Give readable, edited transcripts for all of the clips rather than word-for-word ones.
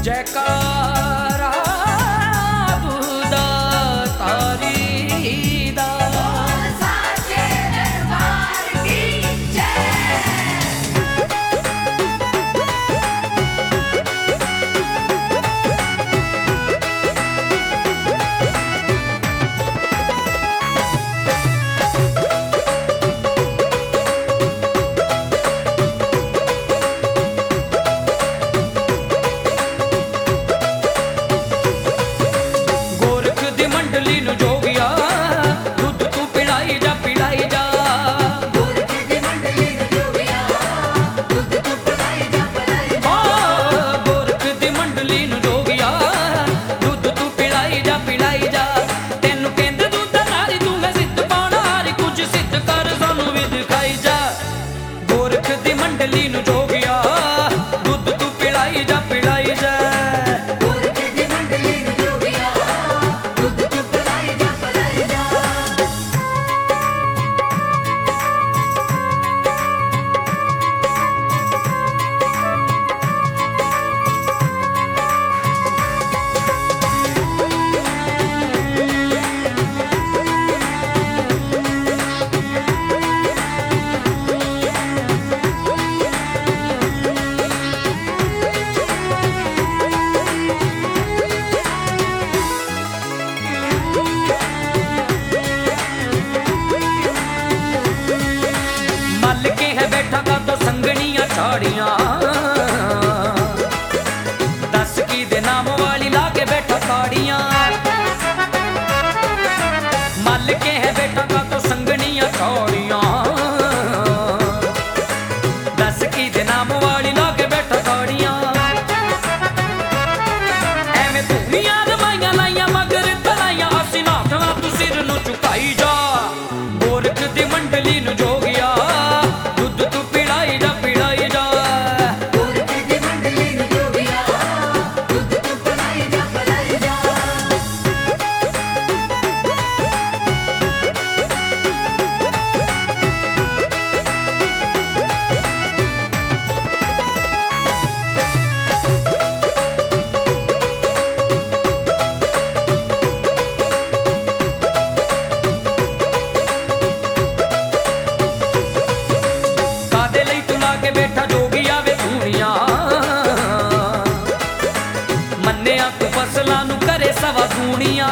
जयकारा बुदा तारी दा साचे दरबार की दस की दे नाम वाली लाके बैठा ताड़ियां मल के है बैठा का तो संगनियां छौड़ियां दस की दे नाम वाली लाके बैठा ताड़ियां एवें दुनिया रमाइयां लाइयां मगर तलाइयां असी नाथना तू सिर नु झुकाई जा गोरख दी मंडली नु जोगिया दुध तू पिड़ाई जा बैठा जोगी आवे धूणियां मन्निया तू फसलां नू करे सवा दूणियां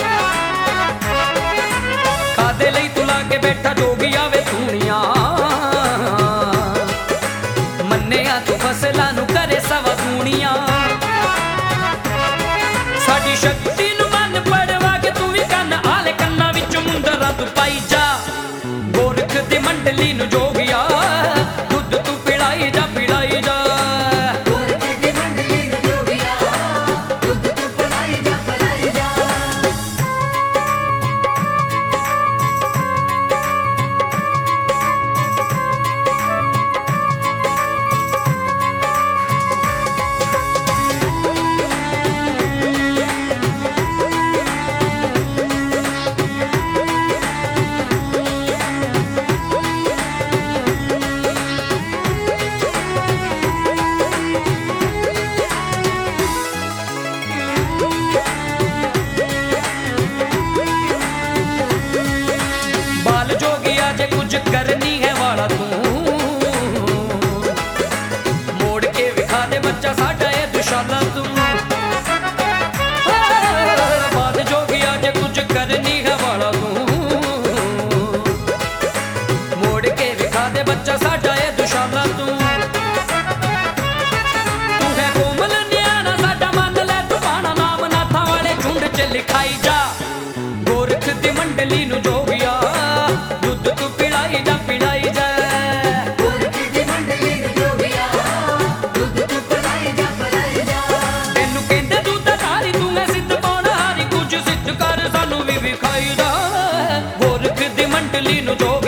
कादे लई तू लाके बैठा जोगी आवे धूणियां मन्निया तू फसलां नू करे सवा दूणियां साडी शक्ति नू मन पड़वा के तू भी कन्न आले कन्ना विच मुंदरा तू पाई जा गोरख दी मंडली नू जोगिया कुछ करनी है वाला तू मोड़ के विखा दे बच्चा साडा है दुशाला तू बात जोगिया जे कुछ करनी है वाला तू मोड़ के विखा दे बच्चा साडा है दुशाला तू है कोमल न्याना साडा मन ले तू पाना नाम नाथा वाले झुंड च लिखाई जा गोरख दी मंडली नु जोगिया गोरख दी मंडली नु जो